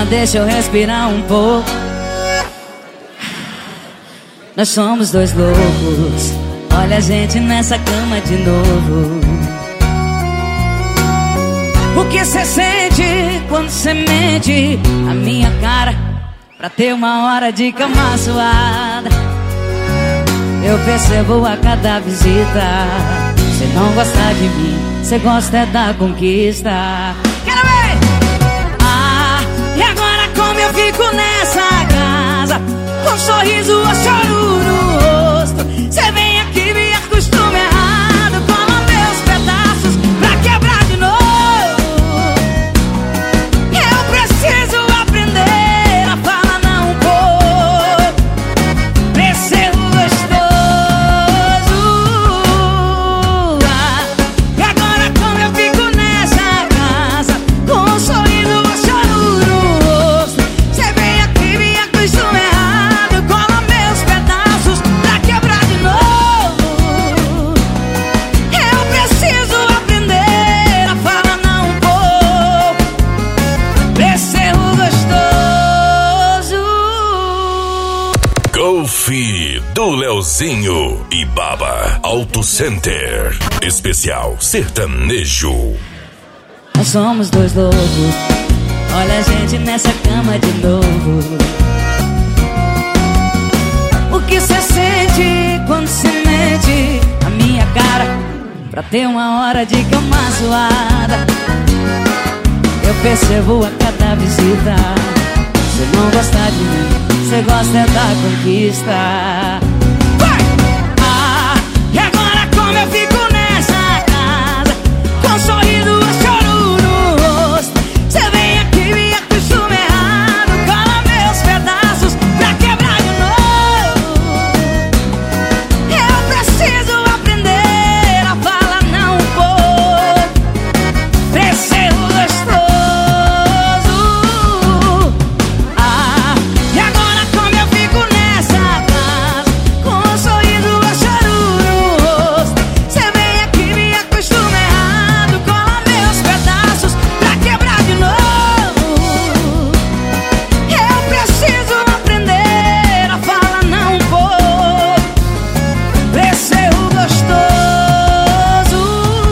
Calma, deixa eu respirar um pouco. Nós somos dois loucos. Olha a gente nessa cama de novo. O que cê sente quando cê mente a minha cara pra ter uma hora de cama suada? Eu percebo a cada visita. Cê não gosta de mim, cê gosta é da conquista. Quero ver! Ah, e agora como eu fico nessa casa, com um sorriso ou choro no rosto? Cê vem aqui, me acostuma errado, cola meus pedaços pra quebrar de novo. Eu preciso aprender a falar não um pouco, pra ser gostoso. Ah, e agora como eu fico nessa casa, com um sorriso ou choro no rosto? Cê vem aqui, me acostuma errado, cola meus pedaços pra quebrar de novo. Eu preciso aprender a falar não um pouco, pra ser gostoso. Golf do Leozinho e Baba Auto Center. Especial sertanejo. Nós somos dois loucos. Olha a gente nessa cama de novo. O que cê sente quando cê mente a minha cara pra ter uma hora de cama suada? Eu percebo a cada visita. Cê não gosta de mim, cê gosta é da conquista. Vai! Ah, e agora como eu fico nessa casa, com um sorriso ou choro no rosto? Cê vem aqui, me acostuma errado, cola meus pedaços pra quebrar de novo. Eu preciso aprender a falar não um pouco, pra ser gostoso. Ah, e agora como eu fico nessa casa, com um sorriso ou choro no rosto? Cê vem aqui, me acostuma errado, cola meus pedaços pra quebrar de novo. Eu preciso aprender a falar não um pouco, pra ser gostoso.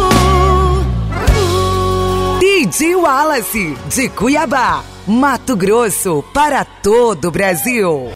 DJ Wallace, de Cuiabá, Mato Grosso, para todo o Brasil.